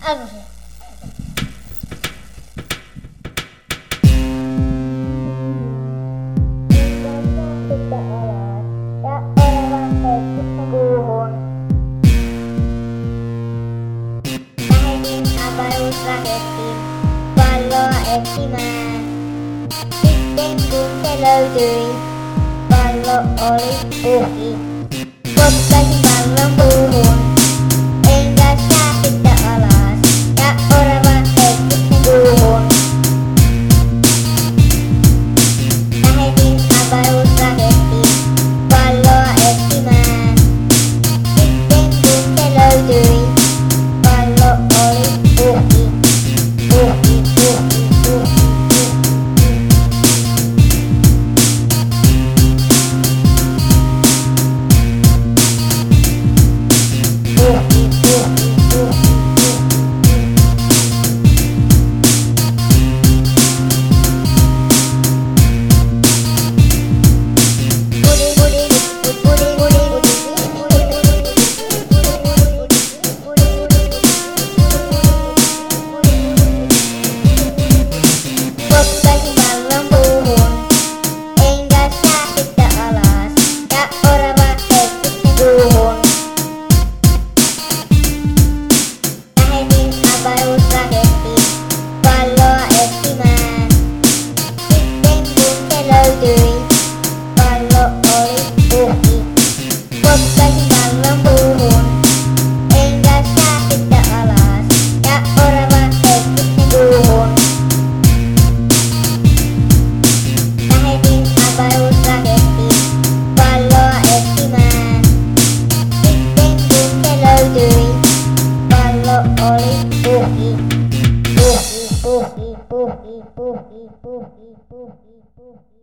Alku se. Sitten alas ja orava heitti kuuhun. Lähetin avaruusrakettiin palloa etsimään. Sitten kun se löytyi, pallo oli puhki. Potkaisin pallon puuhun, enkä saa sitten alas ja orava heitti sen kuuhun. Lähetin avaruusrakettiin palloa etsimään. Sitten kun se löytyi, pallo oli puhki. Puhki, puhki, puhki. Potkaisin pallon puuhun, enkä saa sitten alas ja orava heitti sen kuuhun. Lähetin avaruusrakettiin palloa etsimään. Sitten kun se löytyi, pallo oli puhki. Potkaisin pallon puuhun, enkä saa sitten alas ja orava heitti sen kuuhun. Lähetin avaruusrakettiin palloa etsimään. Sitten kun se löytyi, pallo oli puhki. Puhki, puhki, puhki, puhki, puhki, puhki, puhki.